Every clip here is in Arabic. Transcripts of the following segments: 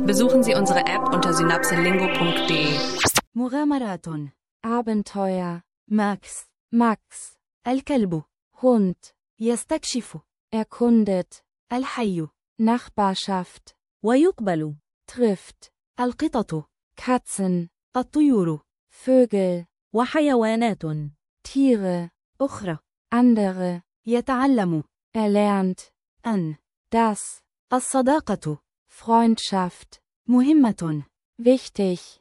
Besuchen Sie unsere App unter synapselingo.de. مغامرات. Abenteuer. Max. الكلب. Hund. يستكشف. Erkundet. الحي. Nachbarschaft. ويقبل. Trifft. القطط. Katzen. الطيور. Vögel. وحيوانات. Tiere. أخرى. Andere. يتعلم. Erlernt. An. Das. الصداقة. Freundschaft. مهمة. Wichtig.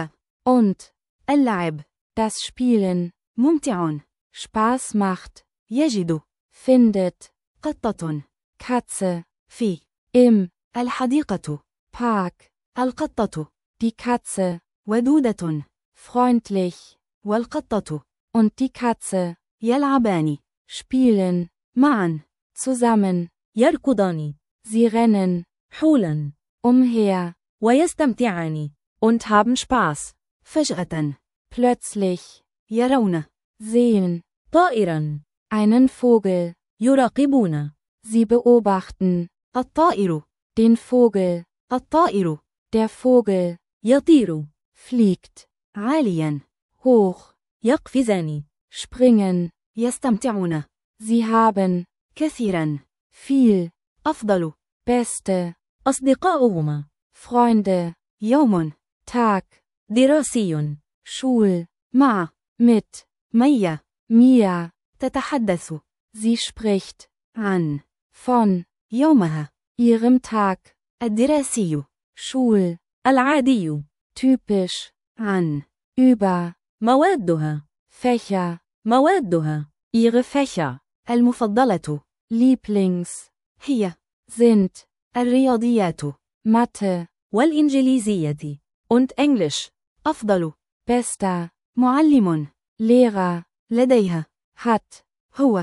Und. اللعب. Das Spielen. ممتع. Spaß macht. يجد. Findet. قطة. Katze. في. Im. الحديقة. Park. القطة. Die Katze. ودودة. Freundlich. والقطة. Und die Katze. يلعبان. Spielen. معا. Zusammen. يركضان. Sie rennen. حولا. Umher. ويستمتعان. Und haben Spaß. فجأة. Plötzlich. يرون. Sehen. طائرا. Einen Vogel. يراقبون. Sie beobachten. الطائر. Den Vogel. الطائر. Der Vogel. يطير. Fliegt. عاليا. Hoch. يقفزان. Springen. يستمتعون. Sie haben. كثيرا. Viel. أفضل. Beste. أصدقاؤهما. Freunde. يوم. Tag. دراسي. Schul. مع. Mit. ميا. Mia. تتحدث. Sie spricht. عن. Von. يومها. Ihrem Tag. الدراسي. Schul. العادي. Typisch. عن. Über. موادها. Fächer. موادها. Ihre Fächer. المفضلة. Lieblings. هي. Sind. الرياضيات. Mathe. والإنجليزية. Und Englisch. أفضل. Bester. معلم. Lehrer. لديها. Hat. هو.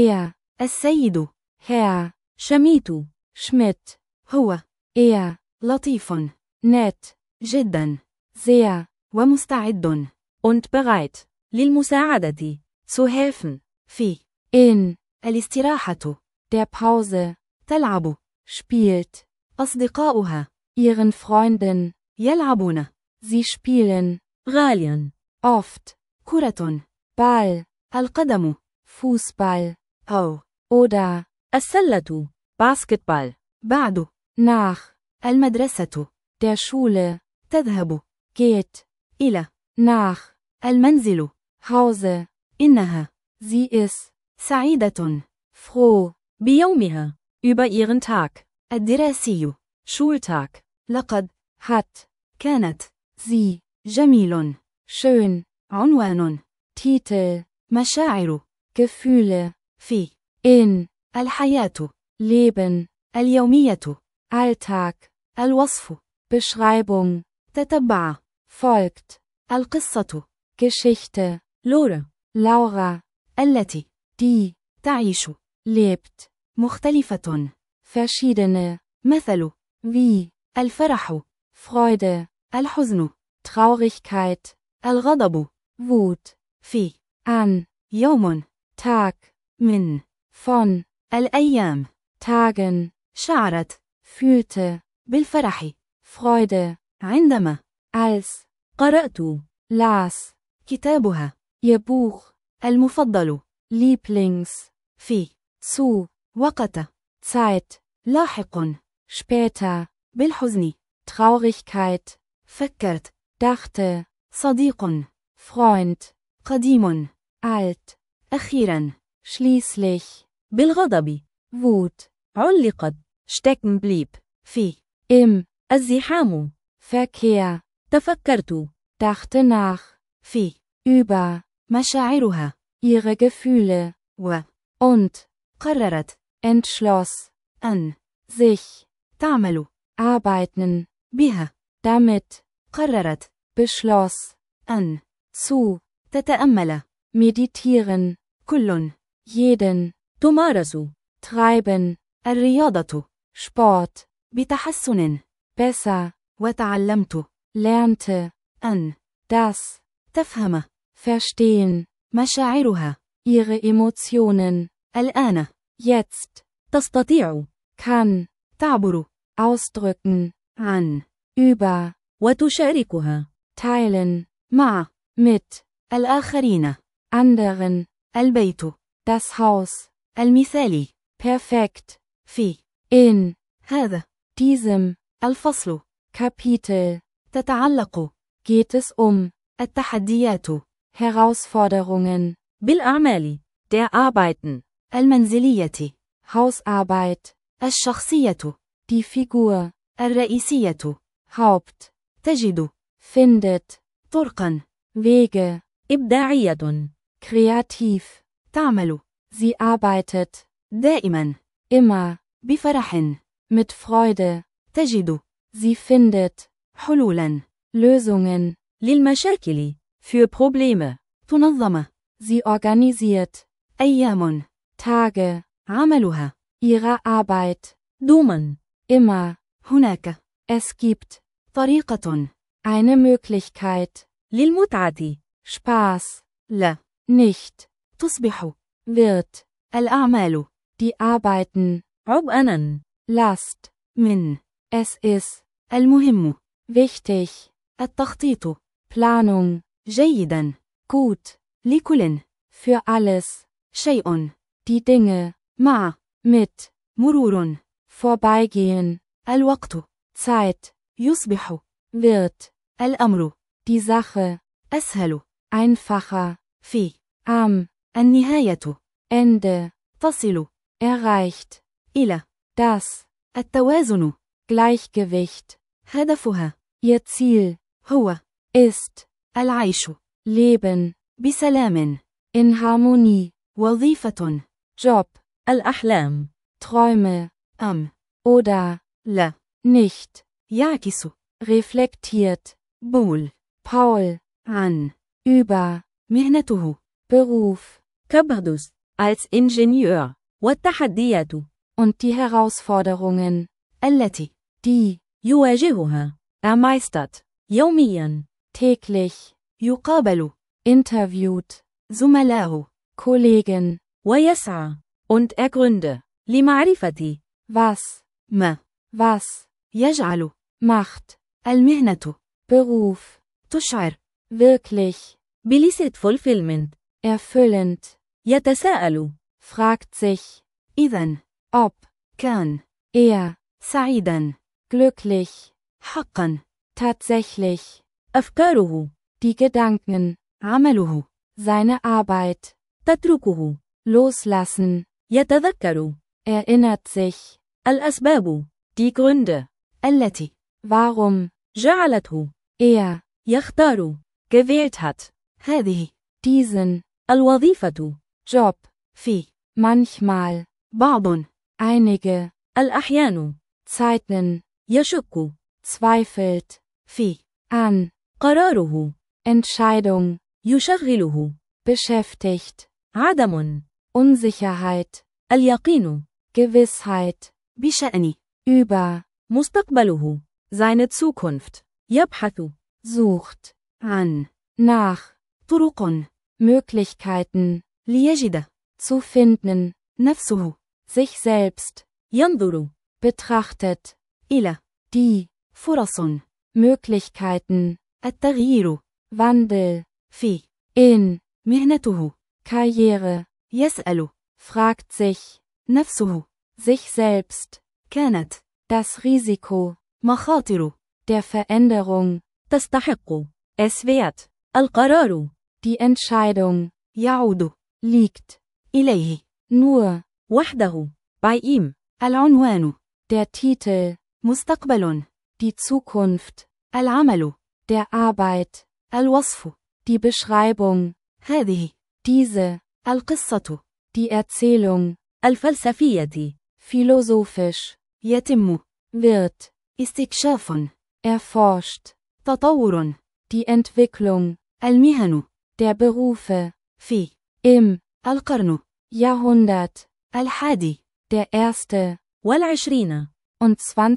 السيد. Herr. شميت. Schmidt. هو. لطيف. nett. جدا. sehr. ومستعد. Und bereit. للمساعدة. Zu helfen. في. In. الاستراحة. Der Pause. تلعب. Spielt. أصدقاؤها. Ihren Freunden. يلعبون. Sie spielen. غاليا. Oft. كرة. Ball. القدم. Fußball. أو. Oder. السلة. باسكتبول. بعد. Nach. المدرسة. Der Schule. تذهب. Geht. إلى. Nach. المنزل. Hause. إنها. Sie ist. سعيدة. Froh. بيومها. über ihren Tag. الدراسي. Schultag. لقد. Hat. كانت. Sie. جميل. Schön. عنوان. Titel. مشاعر. Gefühle. في. In. الحياة. Leben. اليومية. Alltag. الوصف. Beschreibung. تتبع. Folgt. القصة. Geschichte. لورا. Laura. التي. Die. تعيش. Lebt. مختلفة. Verschiedene. مثل. Wie. الفرح. Freude. الحزن. Traurigkeit. الغضب. Wut. في. An. يوم. Tag. من. Von. الأيام. Tagen. شعرت. Fühlte. بالفرح. Freude. عندما. Als. قرأت. Las. كتابها. Ihr Buch. المفضل. Lieblings. في. Zu. وقت. Zeit. لاحق. Später. بالحزن. Traurigkeit. فكرت. Dachte. صديق. Freund. قديم. Alt. أخيرا. Schließlich. بالغضب. Wut. علقت. stecken blieb. في. Im. الزحام. Verkehr. تفكرت. Dachte nach. في. Über. مشاعرها. Ihre Gefühle. Und. قررت. Entschloss. أن. Sich. تعمل. Arbeiten. بها. Damit. قررت. Beschloss. أن. Zu. تتأمل. Meditieren. كل. Jeden. تمارس. Treiben. الرياضة. Sport. بتحسن. Besser. وتعلمت. Lernte. أن. Das. تفهم. Verstehen. مشاعرها. Ihre Emotionen. الآن. Jetzt. تستطيع. Kann. تعبر. Ausdrücken. عن. über, وتشاركها. teilen, مع. mit, الآخرين. anderen, البيت. das Haus, المثالي. perfekt, في. in, هذا. diesem, الفصل. Kapitel, تتعلق. geht es التحديات. Herausforderungen, بالأعمال. der Arbeiten. المنزلية. Hausarbeit, الشخصية. die Figur, الرئيسية. Haupt, تجد. findet, طرقا. Wege, إبداعية. kreativ, تعمل. sie arbeitet, دائما. immer, بفرح. mit Freude, تجد. sie findet, حلولا. Lösungen, للمشاكل. für Probleme. تنظم. sie organisiert, أيام. Tage, عملها. ihrer Arbeit, دوما. immer, هناك. es gibt, طريقة. eine Möglichkeit, للمتعة. Spaß, لا. nicht, تصبح. wird, الأعمال. die Arbeiten, عبئا. Last, من. es ist, المهم. wichtig, التخطيط. Planung, جيدا. gut, لكل. für alles, شيء. die Dinge, مع. mit, مرور. vorbeigehen, الوقت. Zeit, يصبح. wird, الأمر. die Sache, أسهل. einfacher, في. am, النهاية. Ende, تصل. erreicht, إلى. das, التوازن. Gleichgewicht, هدفها. ihr Ziel, هو. ist, العيش. Leben, بسلام. in Harmonie, وظيفة. Job, الأحلام. Träume, أم. oder, لا. nicht, يعكس. reflektiert, بول. Paul, عن. über, مهنته. Beruf, كبردس. als Ingenieur. والتحديات. und die Herausforderungen, التي. die, يواجهها. meistert. يوميا. täglich, يقابل. interviewt, زملاء. Kollegen, ويسعى. und Gründe. لمعرفة. was, ما. was, يجعل. macht, المهنة. Beruf, تشعر. wirklich, بليست fulfillment. erfüllend, يتساءل. fragt sich, إذن. ob, كان. er, سعيدا. glücklich, حقا. tatsächlich, أفكاره. die Gedanken, عمله. seine Arbeit, تتركه. loslassen, يتذكر. erinnert sich, الأسباب. die Gründe. التي. warum, جعلته. er, يختار. gewählt hat. هذه. diesen, الوظيفة. Job, في. manchmal, بعض. einige, الأحيان. Zeiten, يشك. zweifelt, في. an, قراره. Entscheidung, يشغله. beschäftigt, عدم. Unsicherheit, اليقين. Gewissheit, بشأن. über, مستقبله. seine Zukunft. يبحث. sucht, عن. nach, طرق. Möglichkeiten, ليجد. zu finden, نفسه. sich selbst, ينظر. betrachtet, إلى. die, فرص. Möglichkeiten, التغيير. Wandel, في. in, مهنته. Karriere, يسأل. fragt sich, نفسه. sich selbst, كانت. das Risiko, مخاطر. der Veränderung, تستحق. es wert. القرار. die Entscheidung, يعود. liegt, إليه. nur, وحده. bei ihm. العنوان. der Titel, مستقبل. die Zukunft, العمل. der Arbeit, الوصف. die Beschreibung, هذه. diese, القصة. die Erzählung, الفلسفية. philosophisch, يتم. wird, استكشاف. erforscht, تطور. die Entwicklung, المهن. der Berufe, في. im, القرن. Jahrhundert, الحادي. der erste, والعشرين. und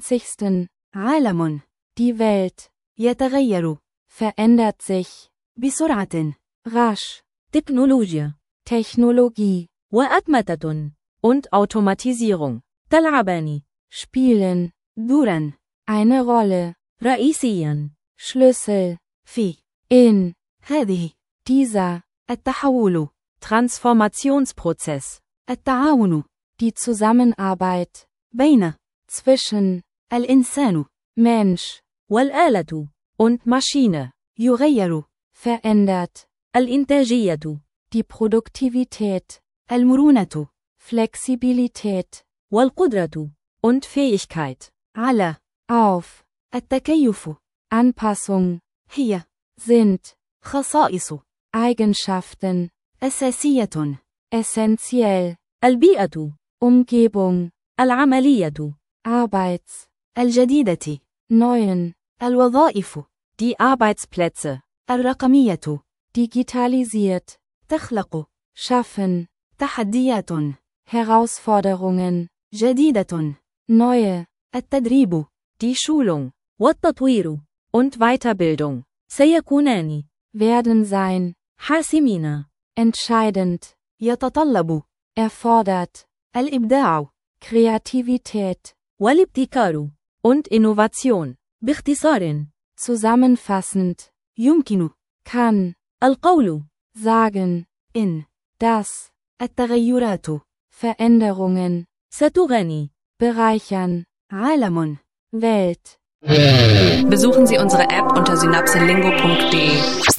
20. عالم. die Welt, يتغير. verändert sich, بسرعة. rasch, تكنولوجيا. Technologie, وأتمتة. und Automatisierung. تلعبان. spielen, دورا. eine Rolle, رئيسيا. Schlüssel, في. in, هذه. dieser, التحول. Transformationsprozess. التعاون. die Zusammenarbeit, بين. zwischen, الإنسان. Mensch, والآلة. und Maschine. يغير. verändert, الإنتاجية. die Produktivität, المرونة. Flexibilität, والقدرة. und Fähigkeit. على. auf, التكيف. Anpassung, هي. sind, خصائص. Eigenschaften, أساسية. essentiell, البيئة. Umgebung, العملية. Arbeits, الجديدة. neuen, الوظائف. die Arbeitsplätze. الرقمية. digitalisiert, تخلق. schaffen, تحديات. Herausforderungen, جديدة. neue, التدريب. die Schulung. والتطوير. und Weiterbildung. سيكونان. werden sein, حاسمين. entscheidend, يتطلب. erfordert, الإبداع. Kreativität, والابتكار. und Innovation. باختصار. zusammenfassend, يمكن. kann, القول. sagen, إن. dass, التغيرات. Veränderungen, ستغني. bereichern, عالم. Welt. Besuchen Sie unsere App unter synapselingo.de.